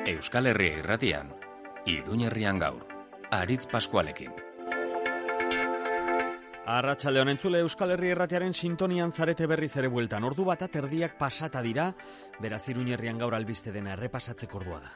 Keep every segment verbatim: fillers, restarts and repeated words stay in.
Euskal Herria Irratian, Iruñerrian gaur, Aritz Paskualekin. Arratsalde honen entzule, Euskal Herria Irratiaren sintonian zarete berriz ere bueltan. Ordu bat erdiak pasata dira, beraz Iruñerrian gaur albiste dena errepasatzeko ordua da.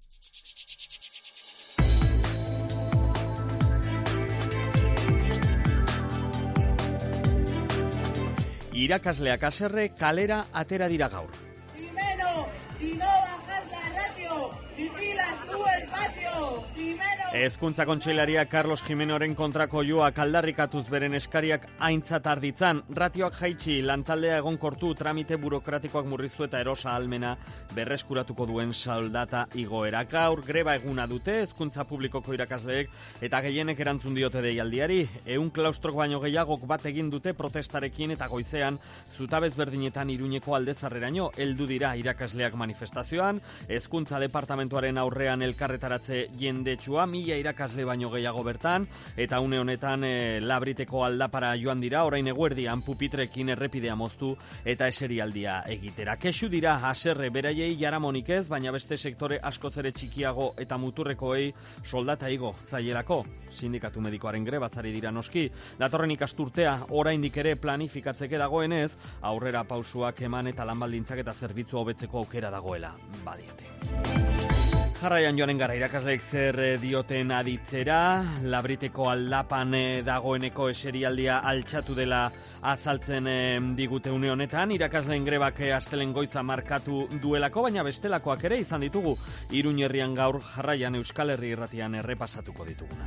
Irakasleak haserre kalera atera dira gaur. Primero, si no bajas la ratio, vigilas tú el patio. Primero. Hezkuntza kontseilaria Carlos Jimenoren kontrako joak aldarrikatuz beren eskariak aintzat arditzan, ratioak jaitsi, lantaldea egonkortu, tramite burokratikoak murriztu eta erosa ahalmena berreskuratuko duen soldata igoera. Gaur greba eguna dute hezkuntza publikoko irakasleek eta gehienek erantzun diote deialdiari. Ehun klaustrok baino gehiagok bat egin dute protestarekin eta goizean zutabez berdinetan Iruñeko aldezarreraino heldu dira irakasleak manifestazioan. Hezkuntza departamentuaren aurrean elkarretaratze jendetsua, mila irakasle baino gehiago bertan, eta une honetan e, labriteko aldapara joan dira, orain eguerdian pupitrekin errepidea moztu eta eserialdia egitera. Kexu dira haserre beraiei jaramonik ez, baina beste sektore askoz ere txikiago eta muturrekoei soldata igo zaielako. Sindikatu medikoaren grebatzari dira noski. Datorren ikasturtea oraindik ere planifikatzeke dagoenez, aurrera pausuak eman eta lanbaldintzak eta zerbitzu hobetzeko aukera dagoela badiote. Jarraian joanen gara irakasleek zer dioten aditzera, labriteko aldapan dagoeneko eserialdia altxatu dela azaltzen digute une honetan, irakasleen grebak astelen goiza markatu duelako, baina bestelakoak ere izan ditugu. Iruñerrian gaur jarraian Euskal Herria Irratian errepasatuko dituguna.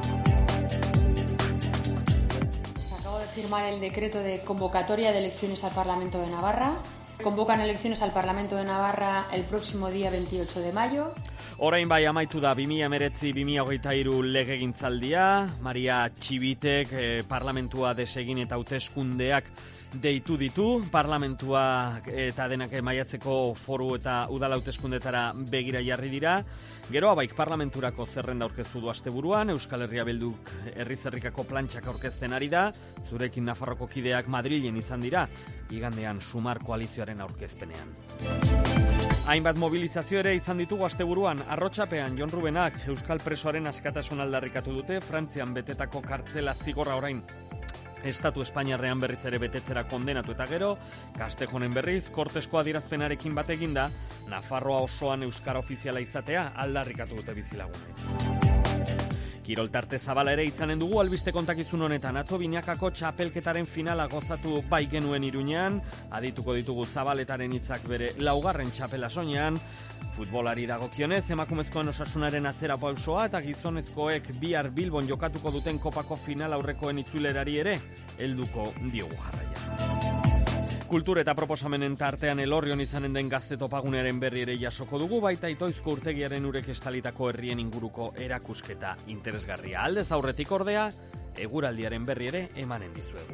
Acabo de firmar el decreto de convocatoria de elecciones al Parlamento de Navarra. Convocan elecciones al Parlamento de Navarra el próximo día veintiocho de mayo. Orain bai amaitu da bi mila hemeretzi bi mila hogeita hiru legegintzaldia, Maria Txibitek eh, parlamentua desegin eta hauteskundeak deitu ditu, parlamentua eta denak maiatzeko foru eta udal hauteskundetara begira jarri dira. Gero abaik parlamenturako zerrenda aurkeztu du asteburuan, Euskal Herria Bilduk herri-zerrikako plantxak aurkezten ari da, zurekin Nafarroko kideak Madrilen izan dira, igandean Sumar koalizioaren aurkezpenean. Hainbat mobilizazio ere izan ditugu asteburuan, Arrotxapean Jon Rubenak euskal presoaren askatasun aldarrikatu dute, Frantzian betetako kartzela zigorra orain Estatu Espainiarrean berriz ere betetzera kondenatu eta gero, Kastejonen berriz, kortesko adierazpenarekin bat eginda, Nafarroa osoan euskara ofiziala izatea aldarrikatu dute bizilagunek. Kiroltarte zabala ere izanen dugu albiste kontakizun honetan. Atzo binakako txapelketaren finala gozatu bai genuen Iruñean, adituko ditugu zabaletaren hitzak bere laugarren txapela soinean, futbolari dagokionez, emakumezkoen Osasunaren atzera pausoa eta gizonezkoek bihar Bilbon jokatuko duten kopako final aurrekoen itzulerari ere helduko diogu jarraia. Kultur eta proposamenen tartean Elorrion izanen den gazte topagunearen berri ere jasoko dugu, baita Itoizko urtegiaren urek estalitako herrien inguruko erakusketa interesgarria. Aldez aurretik ordea, eguraldiaren berri ere emanen dizuegu.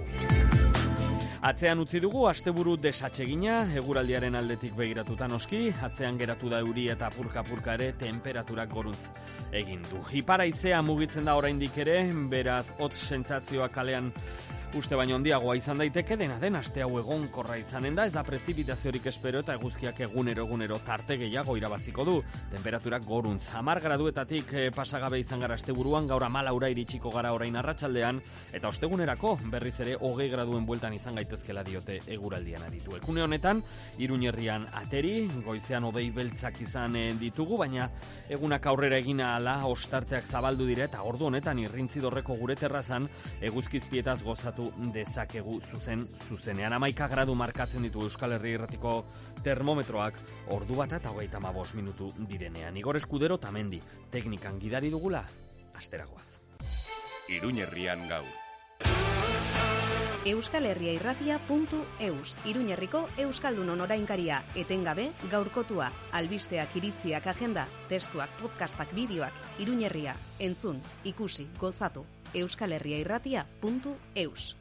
Atzean utzi dugu asteburu desatsegina, eguraldiaren aldetik begiratuta noski, atzean geratu da euri eta apurka-apurka ere temperaturak goruz egin du. Ipar-haizea mugitzen da oraindik ere, beraz hotz sentsazioa kalean uste baino handiagoa izan daiteke, dena den aste hau egonkorra izanen da, ez da prezipitaziorik espero eta eguzkiak egunero egunero tarte gehiago irabaziko du. Temperaturak goruntz. Hamar graduetatik eh, pasagabe izan gara asteburuan, gaur hamalaura iritsiko gara orain arratsaldean, eta ostegunerako berriz ere hogei graduen bueltan izan gaitezkela diote eguraldian aditu. Ekune honetan, Iruñerrian ateri, goizean hodei beltzak izan eh, ditugu, baina egunak aurrera egina ala, ostarteak zabaldu dira, eta ordu honetan irrintzi dorreko gure terrazan eguzkizpietaz gozatu dezakegu zuzen zuzenean. Hamaika gradu markatzen ditu Euskal Herria Irratiko termometroak ordu bat eta hogeita hamabost minutu direnean. Igor Eskudero Tamendi, teknikan gidari dugula, asteragoaz. Iruñerrian gaur. Euskal Herria Irratia puntu eus, Iruñerriko Euskaldunon orainkaria, etengabe gaurkotua, albisteak, iritziak, agenda, testuak, podcastak, bideoak, Iruñerria, entzun, ikusi, gozatu. Euskal Herria Irratia puntu eus.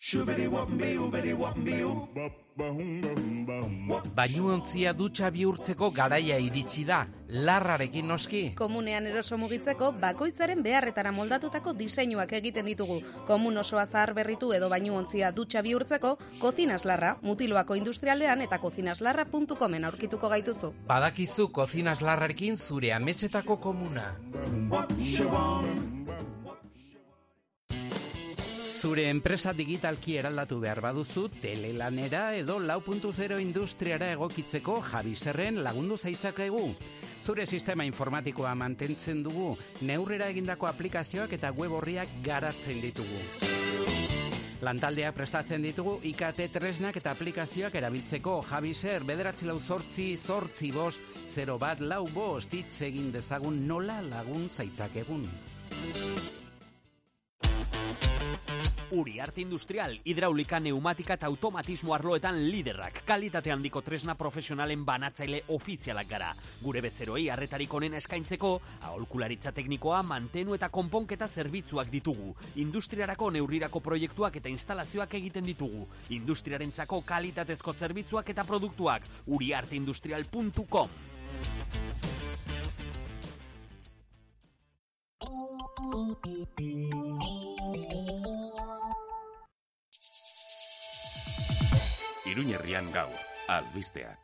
Bainuontzia dutxa bihurtzeko garaia iritsi da, larrarekin noski. Komunean eroso mugitzeko bakoitzaren beharretara moldatutako diseinuak egiten ditugu. Komun osoa zahar berritu edo bainuontzia dutxa bihurtzeko, Kozinas Larra, Mutiloako industrialdean eta kozinaslarra puntu comen aurkituko gaituzu. Badakizu Kozinas Larrarekin zure ametsetako komuna. Zure enpresa digitalki eraldatu behar baduzu, telelanera edo lau puntu zero industriara egokitzeko Javiserren lagundu zaitzakegu. Zure sistema informatikoa mantentzen dugu, neurrera egindako aplikazioak eta web orriak garatzen ditugu. Lantaldeak prestatzen ditugu I K T tresnak eta aplikazioak erabiltzeko. Javiser, bederatzi lau zortzi, zortzi bost, zero bat lau bost, hitz egin dezagun nola lagun zaitzakegun. Uriarte Industrial, hidraulika, neumatika eta automatismo arloetan liderrak. Kalitate handiko tresna profesionalen banatzaile ofizialak gara. Gure bezeroei arretarik onena eskaintzeko, aholkularitza teknikoa, mantenu eta konponketa zerbitzuak ditugu. Industriarako neurrirako proiektuak eta instalazioak egiten ditugu. Industriarentzako kalitatezko zerbitzuak eta produktuak. uriarte industrial puntu com. Iruñerrian gaur, albisteak.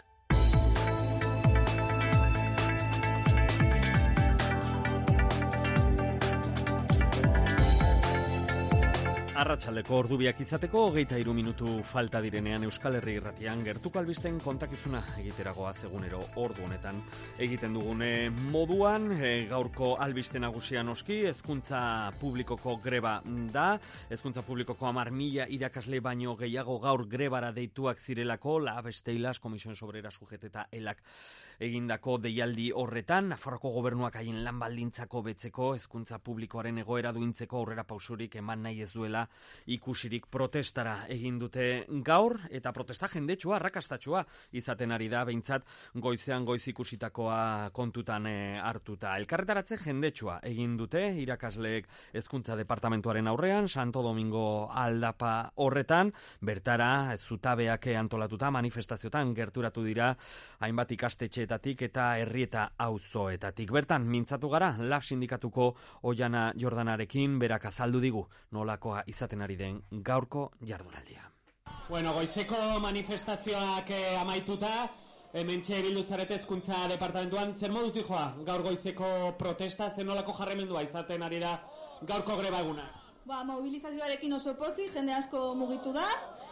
Arratsaldeko ordubiak izateko hogeita hiru minutu falta direnean Euskal Herri Irratian gertuko albisten kontakizuna egiteragoa egunero ordu honetan egiten dugune moduan. E, gaurko albiste nagusia noski hezkuntza publikoko greba da. Hezkuntza publikoko hamar mila irakasle baino gehiago gaur grebara deituak zirelako la Besteilas Komisiones Obreras U G T eta elak egindako deialdi horretan. Nafarroko gobernuak haien lan baldintzako betzeko hezkuntza publikoaren egoera duintzeko aurrera pausurik eman nahi ez duela ikusirik protestara egin dute gaur, eta protesta jendetsua, arrakastatsua izaten ari da, behintzat goizean goiz ikusitakoa kontutan e, hartuta. Elkarretaratze jendetsua egin dute irakasleek hezkuntza departamentuaren aurrean, Santo Domingo aldapa horretan, bertara zutabeak antolatuta manifestaziotan gerturatu dira hainbat ikastetxeetatik eta herrieta auzoetatik. Bertan mintzatu gara Lab sindikatuko Oiana Jordanarekin, berak azaldu digu nolakoa izaten ari den gaurko jardunaldia. Bueno, goizeko manifestazioak eh, amaituta, hementxe bildu zarete hezkuntza departamentuan, zer moduz dijoa gaur goizeko protesta, zer nolako jarremendua izaten ari da gaurko greba eguna? Ba, mobilizazioarekin oso pozik, jende asko mugitu da,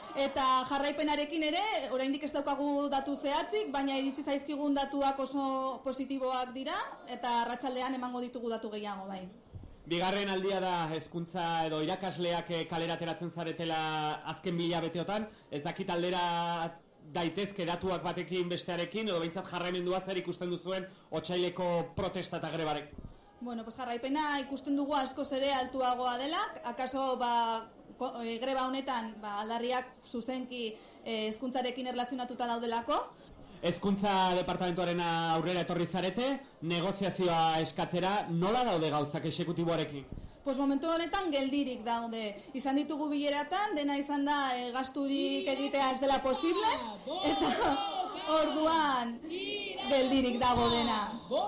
eta jarraipenarekin ere, oraindik ez daukagu datu zehatzik, baina iritsi zaizkigun datuak oso positiboak dira, eta arratsaldean emango ditugu datu gehiago bai. Bigarren aldia da hezkuntza edo irakasleak kalera ateratzen zaretela azken bila beteotan, ez dakit aldera daitezke datuak batekin bestearekin, edo behintzat jarraimendua zer ikusten duzuen otsaileko protesta eta grebarek? Bueno, pues jarraipena ikusten dugu askoz ere altuagoa dela, akaso ba, e, greba honetan ba, aldarriak zuzenki hezkuntzarekin erlazionatuta daudelako. Hezkuntza departamentuaren aurrera etorri zarete, negoziazioa eskatzera, nola daude gauzak exekutiboarekin? Pues momentu honetan geldirik daude. Izan ditugu bileratan, dena izan da e, gasturik egitea ez dela posible, eta orduan geldirik dago dena.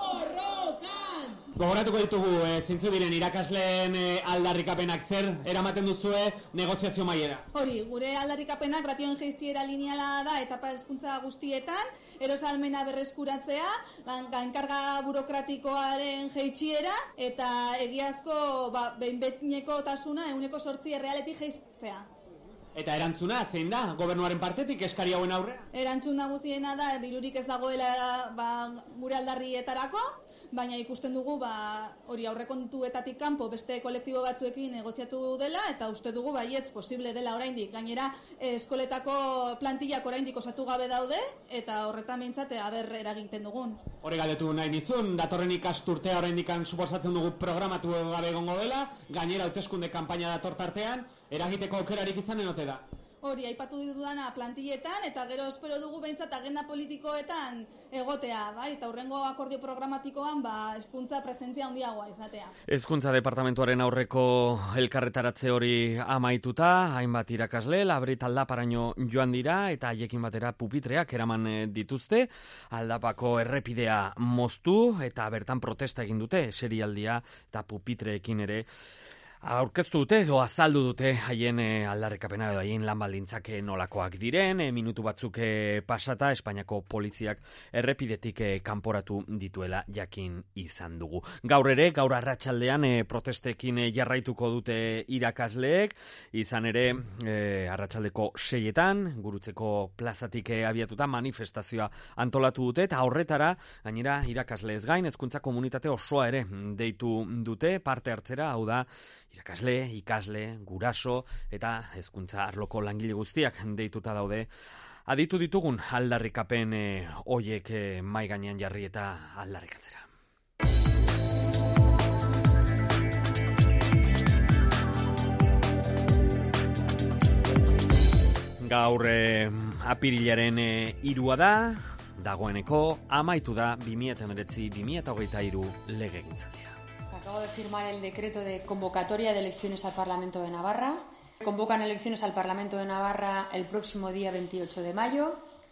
Gogoratuko ditugu, e, zintzu diren irakasleen e, aldarrikapenak zer eramaten duzue negoziazio maiera? Hori, gure aldarrikapenak ratioen jaitsiera lineala da etapa hezkuntza guztietan, erosalmena berreskuratzea, gainkarga burokratikoaren jaitsiera eta egiazko ba, behinbetneko tasuna ehuneko zortzi errealetik jaistea. Eta erantzuna, zein da, gobernuaren partetik eskari hauen aurrea? Erantzun nagusiena da, dirurik ez dagoela ba, gure aldarrietarako, baina ikusten dugu ba, hori aurrekontuetatik kanpo beste kolektibo batzuekin negoziatu dela, eta uste dugu baietz posible dela oraindik. Gainera, eskoletako plantillak oraindik osatu gabe daude, eta horretan behintzate aber eraginten dugun. Hore galdetu nahi nizun, datorren ikasturtea oraindik suposatzen dugu programatu gabe egongo dela, gainera hauteskunde kanpaina dator tartean, eragiteko aukerarik izanen ote da? hori aipatu dudana plantilletan, eta gero espero dugu behintzat agenda politikoetan egotea, bai? Eta hurrengo akordio programatikoan ba, hezkuntza presentzia handiagoa izatea. Hezkuntza departamentuaren aurreko elkarretaratze hori amaituta, hainbat irakasle, labrit aldaparaino joan dira, eta haiekin batera pupitreak eraman dituzte, aldapako errepidea moztu, eta bertan protesta egin dute, serialdia eta pupitreekin ere, aurkeztu dute edo azaldu dute haien e, aldarrikapena edo haien lan baldintzak nolakoak diren, e, minutu batzuk e, pasata Espainiako poliziak errepidetik e, kanporatu dituela jakin izan dugu. Gaur ere, gaur arratsaldean e, protestekin e, jarraituko dute irakasleek, izan ere e, arratsaldeko seietan, Gurutzeko plazatik e, abiatuta manifestazioa antolatu dute, eta horretara, gainera irakasle ez gain, hezkuntza komunitate osoa ere deitu dute parte hartzera, hau da, irakasle, ikasle, guraso eta hezkuntza arloko langile guztiak deituta daude. Aditu ditugun aldarrikapen e, oiek e, mai gainean jarri eta aldarrikatzera. Gaur e, apirilaren e, irua da, dagoeneko amaitu da bi mila hemeretzi bi mila hogeita hiru legegintzaldia. Acabo de firmar el decreto de convocatoria de elecciones al Parlamento de Navarra. Convocan elecciones al Parlamento de Navarra el próximo día veintiocho de mayo.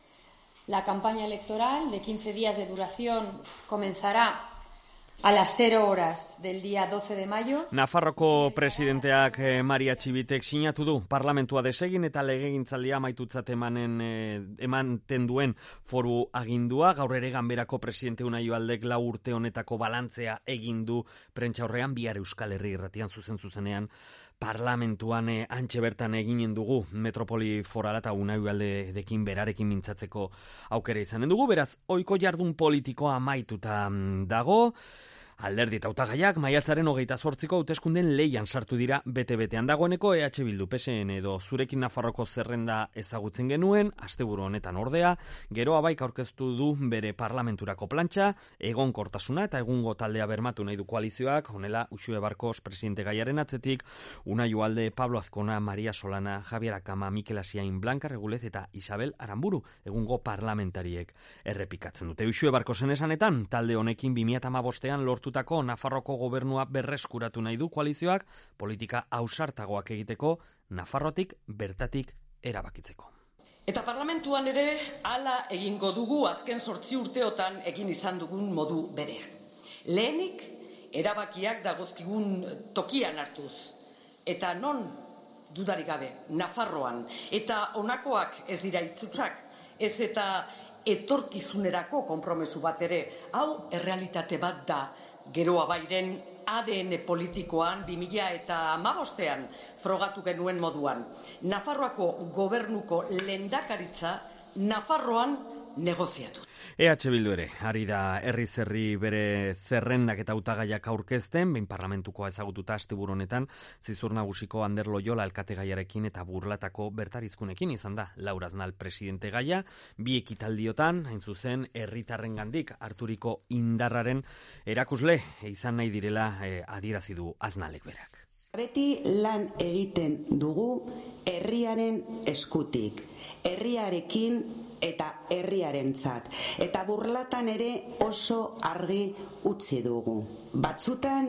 La campaña electoral de quince días de duración comenzará a las cero horas del día doce de mayo. Nafarroko presidenteak eh, Maria Txibitek sinatu du parlamentua desegin eta legegintzaldia amaitutzat emanen eh, emanten duen foru agindua. Gaur ere ganberako presidente Unai Aldek lau urte honetako balantzea egin du prentsaurrean, bihar Euskal Herri Irratian zuzen zuzenean parlamentuan eh, antxe bertan eginen dugu metropoli forala eta Unai Alderekin berarekin mintzatzeko aukera izanen dugu. Beraz, ohiko jardun politikoa amaituta dago. Alderdi eta hautagaiak maiatzaren hogeita zortziko hauteskunden leian sartu dira bete-betean. Dagoeneko E H Bildu, P S N edo Zurekin Nafarroko zerrenda ezagutzen genuen, asteburu honetan ordea, gero abaik aurkeztu du bere parlamenturako plantxa, egonkortasuna eta egungo taldea bermatu nahi du koalizioak, honela Uxue Barkos presidente gaiaren atzetik, Unai Ugalde, Pablo Azkona, Maria Solana, Javier Akama, Mikel Asiain, Blanca Regulez eta Isabel Aramburu, egungo parlamentariek errepikatzen dute. Uxue Barkosen esanetan, talde honekin bi mila hamabostean lortu Tutako Nafarroko gobernua berreskuratu nahi du koalizioak politika ausartagoak egiteko Nafarrotik bertatik erabakitzeko. Eta parlamentuan ere hala egingo dugu azken zortzi urteotan egin izan dugun modu berean. Lehenik erabakiak dagozkigun tokian hartuz. Eta non dudarik gabe, Nafarroan. Eta honakoak ez dira itzutsak, ez eta etorkizunerako konpromesu bat ere. Hau errealitate bat da. Geroa bairen A D N politikoan bi mila hamabostean frogatu genuen moduan. Nafarroako gobernuko lehendakaritza Nafarroan negoziatu. E H Bildu ere, ari da herri zerri bere zerrendak eta hautagaiak aurkezten, behin parlamentukoa ezagututa asteburu honetan, Zizur Nagusiko Ander Loyola alkategaiarekin eta Burlatako bertarizkunekin izan da Laura Aznal presidente gaia, bi ekitaldiotan, hain zuzen, herritarrengandik harturiko indarraren erakusle izan nahi direla eh, adierazi du Aznalek berak. Beti lan egiten dugu herriaren eskutik, herriarekin eta herriarentzat. Eta Burlatan ere oso argi utzi dugu. Batzutan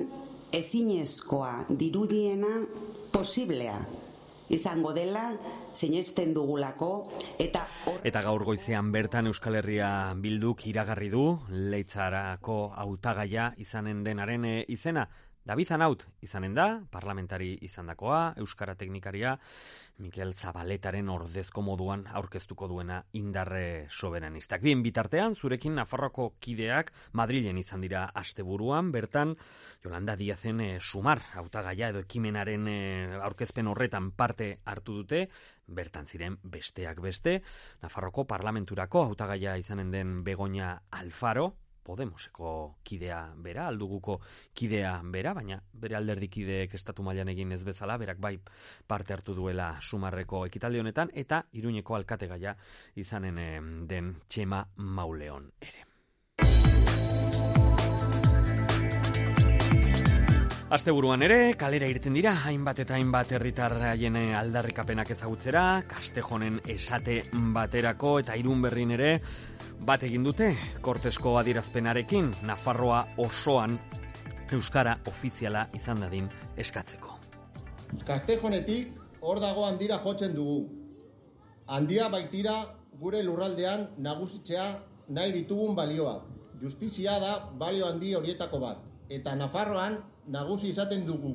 ezinezkoa dirudiena posiblea izango dela sinesten dugulako eta or... Eta gaur goizean bertan Euskal Herria Bilduk iragarri du Leitzarako hautagaia izanen denaren e, izena. David Zanaut izanen da, parlamentari izandakoa, euskara teknikaria, Mikel Zabaletaren ordezko moduan aurkeztuko duena indarre soberanistak. Bien bitartean, zurekin Nafarroko kideak Madrilen izan dira asteburuan, bertan Yolanda Díazen e, sumar hautagaia edo ekimenaren e, aurkezpen horretan parte hartu dute, bertan ziren besteak beste, Nafarroko parlamenturako hautagaia izanen den Begoña Alfaro, Podemoseko kidea bera, alduguko kidea bera, baina bere alderdikideek estatu mailan egin ez bezala, berak bai parte hartu duela sumarreko ekitaldi honetan, eta Iruñeko alkategaia izanen den Txema Mauleon ere. Asteburuan ere, kalera irten dira, hainbat eta hainbat herritar haien aldarrikapenak ezagutzera, Kastejonen esate baterako eta Irun berrin ere, bat egin dute, Kortesko adierazpenarekin, Nafarroa osoan euskara ofiziala izan dadin eskatzeko. Kastejonetik hor dago handira jotzen dugu. Handia baitira gure lurraldean nagusitzea nahi ditugun balioak. Justizia da balio handi horietako bat. Eta Nafarroan nagusi izaten dugu.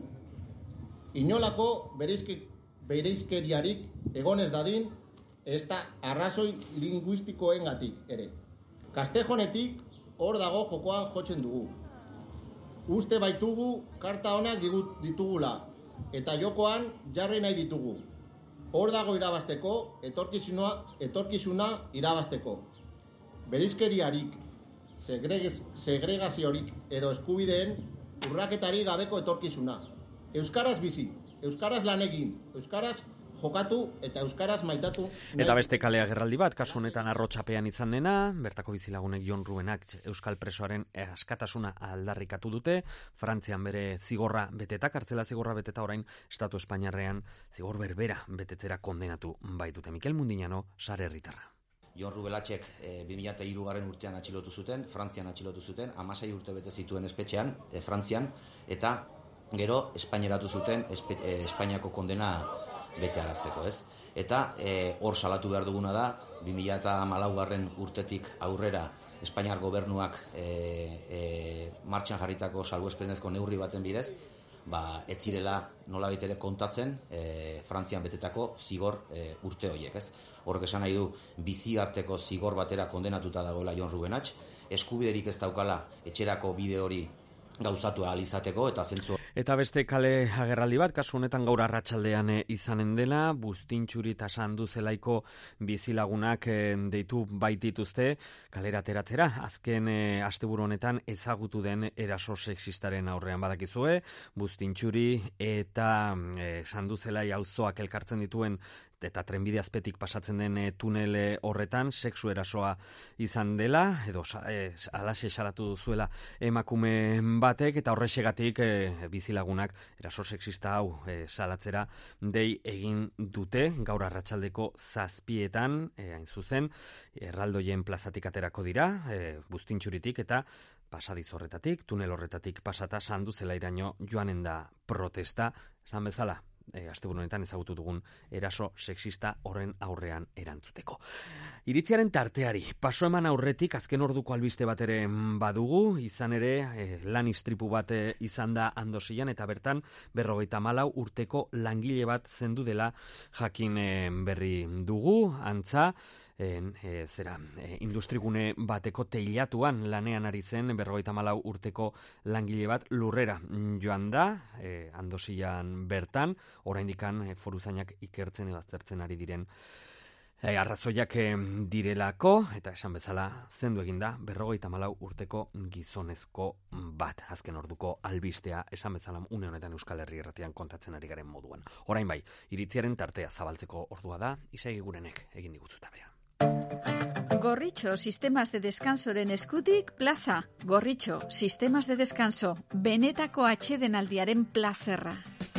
Inolako bereizkeriarik egon ez dadin, ez da arrazoi linguistikoengatik ere. Kastejonetik hor dago jokoan jotzen dugu. Uste baitugu karta onak ditugula, eta jokoan jarri nahi ditugu. Hor dago irabasteko, etorkizuna, etorkizuna irabasteko. Bereizkeriarik, segregaziorik edo eskubideen urraketari gabeko etorkizuna. Euskaraz bizi, euskaraz lan egin, euskaraz jokatu eta euskaraz maitatu. Eta beste kalea gerraldi bat, kasu honetan Arrotxapean izan dena, bertako bizilagunek Jon Rubenak euskal presoaren askatasuna aldarrikatu dute, Frantzian bere zigorra beteta, kartzela zigorra beteta orain Estatu Espainiarrean zigor berbera betetzera kondenatu baitute. Mikel Mundinano, Sare Herritarra. Jon Rubelatxek e, bi mila hirugarren urtean atxilotu zuten, Frantzian atxilotu zuten, hamasei urte bete zituen espetxean, e, Frantzian, eta gero espaineratu zuten espe, e, Espainiako kondena betearazteko, ez? Eta e, hor salatu behar duguna da, bi mila hamalaugarren urtetik aurrera Espainiar gobernuak e, e, martxan jarritako salbuespenezko neurri baten bidez, ba, ez zirela nolabait ere kontatzen e, Frantzian betetako zigor e, urte horiek, ez? Horrek esan nahi du bizi arteko zigor batera kondenatuta dagoela Jon Rubenach, eskubiderik ez daukala etxerako bide hori gauzatu ahal izateko eta zentzu. Eta beste kale agerraldi bat, kasu honetan gaur arratsaldean izanen dela, Buztintxuri eta Sanduzelaiko bizilagunak deitu baitituzte kalera ateratzera. Azken e, asteburu honetan ezagutu den eraso sexistaren aurrean badakizue, Buztintxuri eta e, Sanduzelai auzoak elkartzen dituen eta trenbide azpetik pasatzen den e, tunel horretan sexu erasoa izan dela, edo e, alaxe salatu duzuela emakume batek, eta horrexegatik e, bizilagunak eraso sexista hau e, salatzera dei egin dute gaur arratsaldeko zazpietan, e, hain zuzen, erraldoien plazatik aterako dira, e, Buztintxuritik eta pasadiz horretatik, tunel horretatik pasata Sanduzelairaino joanen da protesta, esan bezala. E, asteburu honetan ezagutu dugun eraso sexista horren aurrean erantzuteko. Iritziaren tarteari, paso eman aurretik azken orduko albiste bat ere badugu, izan ere e, lan istripu bat e, izan da Andosian eta bertan berrogeita hamalau urteko langile bat zendu dela jakin e, berri dugu, antza, En, e, zera, e, industrigune bateko teilatuan lanean ari zen berrogeita hamalau urteko langile bat lurrera joan da, e, Andosian bertan, oraindikan e, foruzainak ikertzen edo aztertzen ari diren e, arrazoiak e, direlako, eta esan bezala zendu eginda berrogeita hamalau urteko gizonezko bat, azken orduko albistea, esan bezala une honetan Euskal Herri Irratian kontatzen ari garen moduan. Orain bai, iritziaren tartea zabaltzeko ordua da, Isai Gurenek egin diguzutabea. Gorritxo Sistemas de Descansoren eskutik plaza. Gorritxo Sistemas de Descanso, benetako atsedenaldiaren plazerra.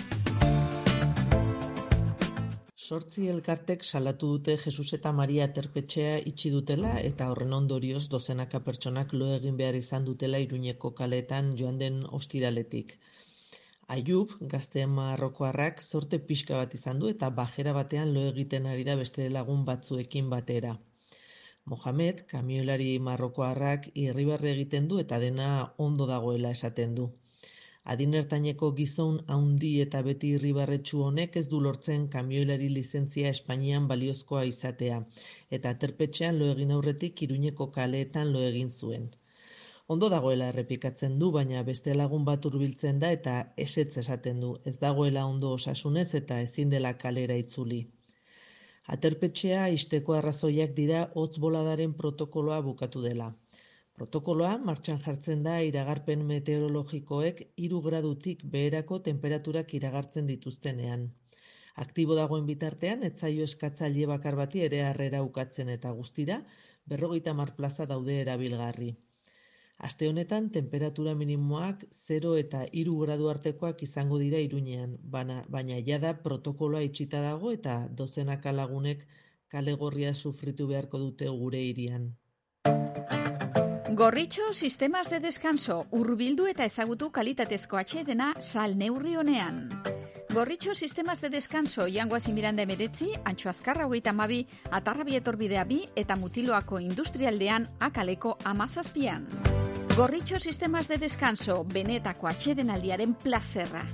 Zortzi elkartek salatu dute Jesus eta Maria aterpetxea itxi dutela eta horren ondorioz dozenaka pertsonak lo egin behar izan dutela Iruñeko kaleetan joan den ostiraletik. Aiub, gazte marrokoarrak, zorte pixka bat izan du eta bajera batean lo egiten ari da beste lagun batzuekin batera. Mohamed, kamioilari marrokoarrak, irribarre egiten du eta dena ondo dagoela esaten du. Adinertaineko gizon haundi eta beti irribarretsu honek ez du lortzen kamioilari lizentzia Espainian baliozkoa izatea, eta aterpetxean lo egin aurretik Iruñeko kaleetan lo egin zuen. Ondo dagoela errepikatzen du, baina beste lagun bat hurbiltzen da eta ezetz esaten du, ez dagoela ondo osasunez eta ezin dela kalera itzuli. Aterpetxea isteko arrazoiak dira hotz boladaren protokoloa bukatu dela. Protokoloa martxan jartzen da iragarpen meteorologikoek hiru gradutik beherako tenperaturak iragartzen dituztenean. Aktibo dagoen bitartean, ez zaio eskatzaile bakar bati ere harrera ukatzen eta guztira, berrogeita hamar plaza daude erabilgarri. Aste honetan, temperatura minimoak zero eta hiru gradu artekoak izango dira Iruñean, baina, baina jada protokoloa itxita dago eta dozenaka lagunek kale gorria sufritu beharko dute gure hirian. Gorritxo sistemas de descanso, hurbildu eta ezagutu kalitatezko atsedena sal neurri honean. Gorritxo sistemas de descanso, Jangoasi Miranda emeretzi, Antxo Azkarra hogeita hamabi, Atarrabi etorbidea bi eta Mutiloako industrialdean akaleko amazazpian. Gorritxo sistemas de descanso, benetako atsedenaldiaren plazerra.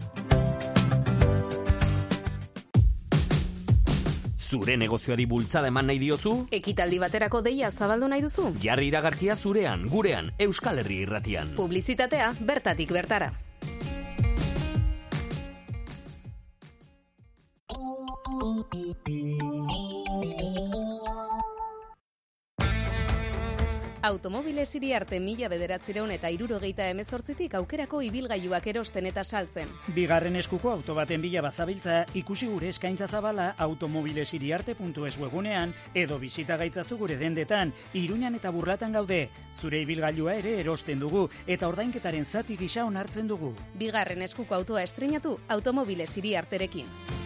Zure negozioari bultzada eman nahi diozu? Ekitaldi baterako deia zabaldu nahi duzu? Jarri iragarkia zurean, gurean, Euskal Herri Irratian. Publizitatea bertatik bertara. Automobiles Iriarte mila bederatziehun eta hirurogeita hemezortzitik aukerako ibilgailuak erosten eta saltzen. Bigarren eskuko auto baten bila bazabiltza, ikusi gure eskaintza zabala automobilesiriarte puntu es webunean edo bisita gaitzazu gure dendetan. Iruñan eta Burlatan gaude. Zure ibilgailua ere erosten dugu eta ordainketaren zati gisa onartzen dugu. Bigarren eskuko autoa estreinatu Automobiles Iriarterekin.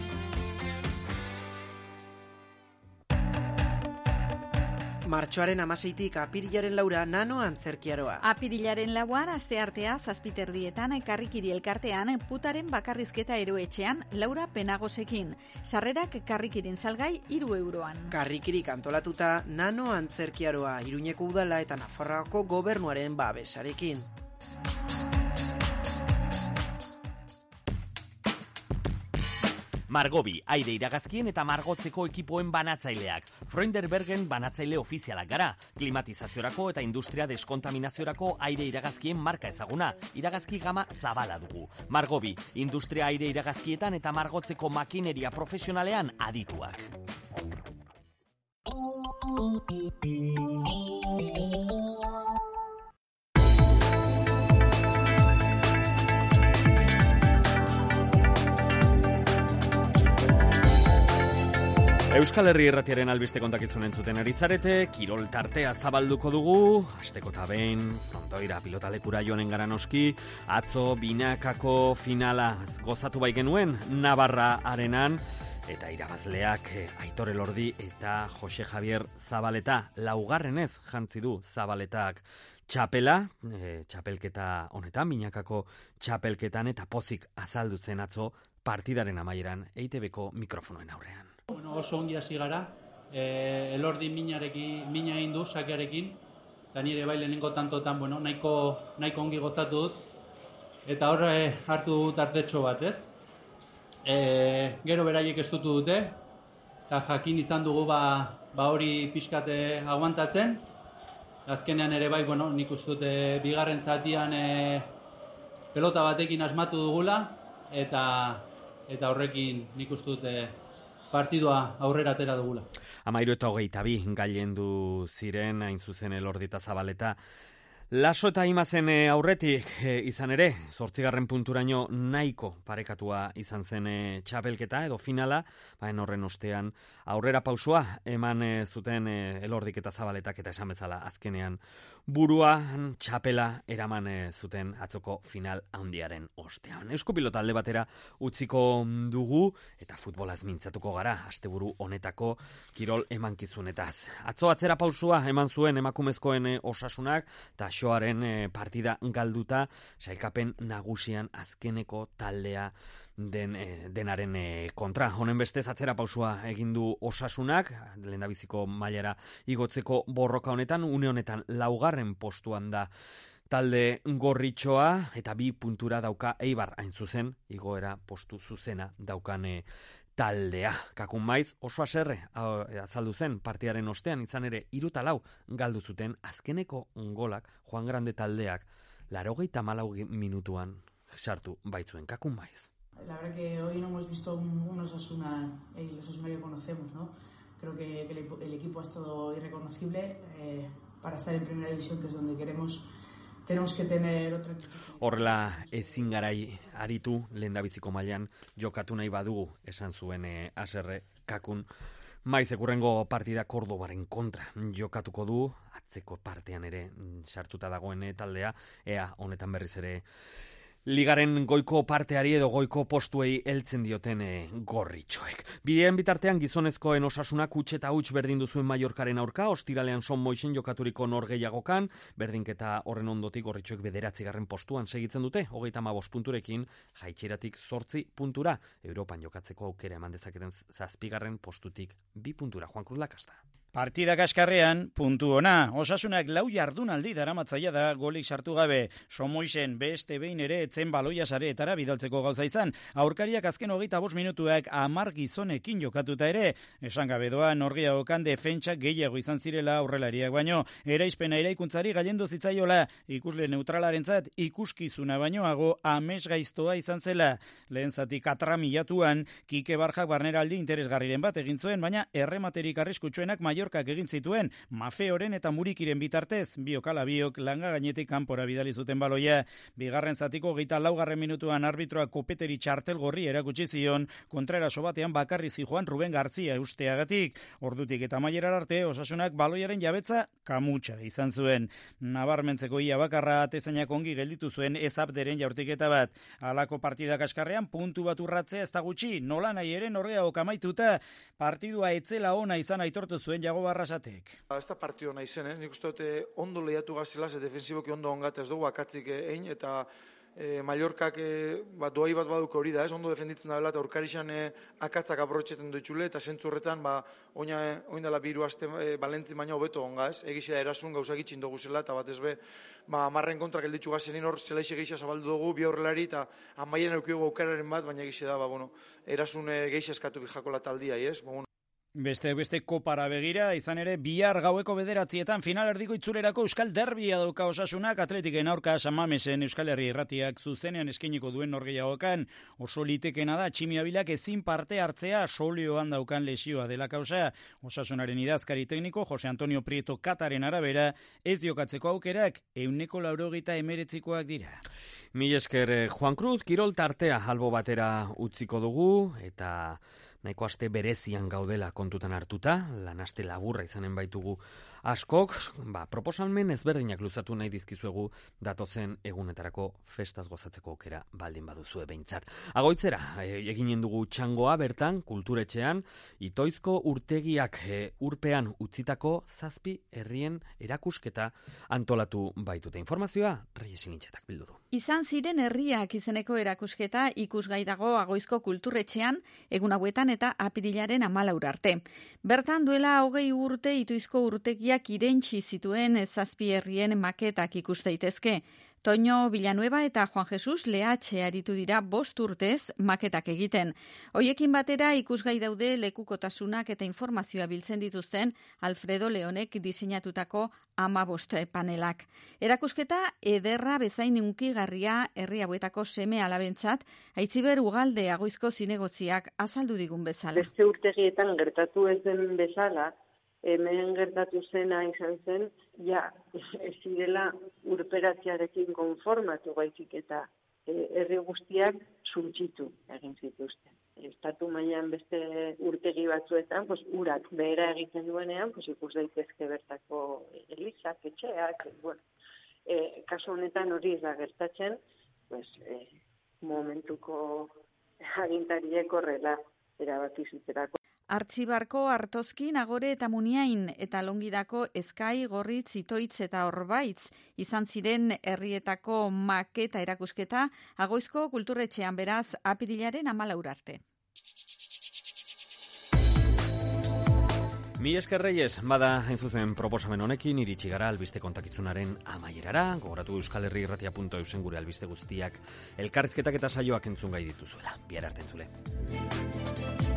Martxoaren amaseitik apirilaren laura nano antzerkiaroa. Apirilaren lauan asteartea zazpiterdietan karrikiri elkartean putaren bakarrizketa eroetxean Laura Penagosekin. Sarrerak karrikirin salgai hiru euroan. Karrikirik antolatuta nano antzerkiaroa Iruñeko udala eta Nafarroako gobernuaren babesarekin. Margobi, aire iragazkien eta margotzeko ekipoen banatzaileak. Freunderbergen banatzaile ofizialak gara. Klimatizaziorako eta industria deskontaminaziorako aire iragazkien marka ezaguna. Iragazki gama zabala dugu. Margobi, industria aire iragazkietan eta margotzeko makineria profesionalean adituak. Euskal Herri Irratiaren albiste kontakizun entzuten aritzarete, kirol tartea zabalduko dugu, asteko eta behin, frontoira pilotalekura joanen gara noski, atzo binakako finala gozatu bai genuen Navarra arenan, eta irabazleak Aitor Elordi eta Jose Javier Zabaleta, laugarrenez jantzi du Zabaletak txapela, e, txapelketa honetan, binakako txapelketan eta pozik azaldu zen atzo partidaren amaieran E I T Bko mikrofonoen aurrean. Bueno, oso ongi hasi gara, e, Elordi minarekin, mina egin du sakearekin, eta nire bai lehenengo tantotan, bueno, nahiko, nahiko ongi gozatu dut, eta horre hartu dut hartetxo bat, ez? E, gero beraiek estutu dute, eta jakin izan dugu ba, ba hori pixkate aguantatzen, azkenean ere bai, bueno, nik uste dute bigarren zatian e, pelota batekin asmatu dugula, eta, eta horrekin nik uste dute partidua aurrera atera dugula. Amairu eta hogeita bi gailendu ziren, hain zuzen Elordi eta Zabaleta. Laso eta Imazen aurretik e, izan ere, zortzigarren punturaino nahiko parekatua izan zen e, txapelketa edo finala, baina horren ostean aurrera pausua eman e, zuten e, Elordik eta Zabaletak eta esan bezala azkenean buruan txapela eraman e, zuten atzoko final handiaren ostean. Eusko pilota alde batera utziko dugu eta futbolaz mintzatuko gara asteburu honetako kirol emankizunetaz. Atzo atzera pausua eman zuen emakumezkoen e, osasunak eta Xoaren e, partida galduta sailkapen nagusian azkeneko taldea den, e, denaren e, kontra. Honen bestez atzera pausua egin du osasunak, lehendabiziko mailara igotzeko borroka honetan, une honetan laugarren postuan da talde gorritxoa eta bi puntura dauka Eibar hain zuzen, igoera postu zuzena daukane taldea. Kakun maiz oso haserre azaldu zen partidaren ostean, izan ere hiru eta lau galdu zuten azkeneko golak Juan Grande taldeak laurogeita hamalau minutuan sartu baitzuen. Kakun maiz. La verdad que hoy no hemos visto un, un Osasuna, el Osasuna que conocemos, ¿no? Creo que, que el, el equipo ha estado irreconocible eh, para estar en primera división, que es donde queremos. Tenemos que tener otra. Horrela ezin garai aritu lehendabiziko mailan jokatu nahi badugu esan zuen e, haserre Kakun Maizek urrengo partida Kordobaren kontra jokatuko du, atzeko partean ere sartuta dagoen taldea, ea honetan berriz ere ligaren goiko parteari edo goiko postuei heltzen dioten e, gorritxoek. Bideen bitartean gizonezkoen osasunak huts eta huts berdin duzuen Mallorcaren aurka, ostiralean Son Moixen jokaturiko norgehiagokan, berdinketa horren ondotik gorritxoek bederatzigarren postuan segitzen dute, hogeita hamabost punturekin, jaitxeratik zortzi puntura, Europan jokatzeko aukera eman dezaketen zazpigarren postutik bi puntura. Juan Cruz Lakasta. Partida kaskarrean, puntu ona. Osasunak lau jardunaldi daramatzaia da golik sartu gabe. Son Moixen beste behin ere etzen baloia sareetara bidaltzeko gauza izan. Aurkariak azken hogeita bost minutuak hamar gizonekin jokatuta ere. Esan gabe doa norgeagokan defentsak gehiago izan zirela aurrelariak baino. Eraizpena eraikuntzari gailendu zitzaiola. Ikusle neutralarentzat ikuskizuna bainoago amesgaiztoa izan zela. Lehen zati katramilatuan, Kike Barjak barneraldi interesgarriren bat egin zuen, baina errematerik arriskutsuenak Mallorcak egin zituen, Mafeoren eta Murikiren bitartez, biok ala biok langa gainetik kanpora bidali zuten baloia. Bigarren zatiko geita laugarren minutuan arbitroak kopeteri txartel gorri erakutsi zion, kontraeraso batean bakarri zijoan Ruben Garzia usteagatik. Ordutik eta amaierar arte, Osasunak baloiaren jabetza kamutsa izan zuen. Nabarmentzeko ia bakarra atezainak ongi gelditu zuen ezabderen jaurtiketa bat. Halako partida kaskarrean puntu bat urratzea ez da gutxi, nola nahi ere norgeago kamaituta, partidua etzela ona izan aitortu zuen Jago Barrasatek. Ez da partio nahi zen, eh? Nik uste dute ondo lehiatu gazela, ze defensiboki ondo ongat ez dugu, akatzik egin, eta e, Mallorcak e, ba, doai bat baduko hori da, ez ondo defenditzen da bela, eta aurkarixan e, akatzak aprotxeten doitxule, eta zentzurretan, ba, oina, oin dela biru aste e, balentzi baina hobeto onga, ez? Egizia erasun gauzak itxin dugu zela, eta bat ez be, ba, amarren kontra gelditxu gazenin hor, zela ise geixa zabaldu dugu, bi aurrelari, eta amaien eukiugu aukararen bat, baina egizia da, ba, bueno, erasun e, geixa eskatu bijako la taldia, ez? Ba, bueno. Beste beste kopara begira, izan ere bihar gaueko bederatzietan final erdiko itzulerako Euskal Derbia dauka Osasunak, Atletiken aurka San Mamesen Euskal Herri Irratiak zuzenean eskainiko duen norgehiagokan. Oso litekena da Tximiabilak ezin parte hartzea solioan daukan lesioa dela kausa. Osasunaren idazkari tekniko Jose Antonio Prieto Kataren arabera ez jokatzeko aukerak ehuneko laurogeita hemeretzikoak dira. Mil esker Juan Cruz, kirol tartea albo batera utziko dugu eta nahiko aste berezian gaudela kontutan hartuta, lan aste laburra izanen baitugu askok, ba, proposamen ezberdinak luzatu nahi dizkizuegu datozen egunetarako festaz gozatzeko aukera baldin baduzue behintzat. Agoitzera, e, eginen dugu txangoa bertan, kulturetxean, itoizko urtegiak e, urpean utzitako zazpi herrien erakusketa antolatu baitute. Informazioa, Reiesin Itxetak bildu du. Izan ziren herriak izeneko erakusketa ikusgai dago Agoizko kulturetxean, egun hauetan eta apirilaren hamalaur arte. Bertan duela hogei urte ituizko urtegiak irentsi zituen zazpi herrien maketak ikus daitezke. Toño Villanueva eta Juan Jesus Lehatxe aritu dira bost urtez maketak egiten. Hoiekin batera ikusgai daude lekukotasunak eta informazioa biltzen dituzten Alfredo Leonek diseinatutako hamabost panelak. Erakusketa ederra bezain unkigarria herri hauetako seme alabentzat, Aitziber Ugalde Agoizko zinegotziak azaldu digun bezala. Beste urtegietan gertatu ez den bezala, hemen gertatu zena izan zen, ja, ez zirela urperatzearekin konformatu baizik eta e, herri guztiak suntxitu egin zituzten. Estatu mailan beste urtegi batzuetan, pues, urak behera egiten duenean, pues, ikus daitezke bertako elizak, etxeak, bueno, e, kasu honetan hori ez da gertatzen, pues, e, momentuko agintariek horrela erabaki zuterako. Artxibarko, Artozki, Nagore eta Muniain eta Longidako Ezkai, Gorritz, Itoitz eta Orbaitz izan ziren herrietako maketa erakusketa Agoizko kulturretxean beraz apirilaren hamalaur arte. Mi esker Reyes, bada hain zuzen proposamen honekin iritsi gara albiste kontakizunaren amaierara, gogoratu Euskal Herri Irratia puntu eusen gure albiste guztiak elkarrizketak eta saioak entzun gai dituzuela. Bihar arte entzule.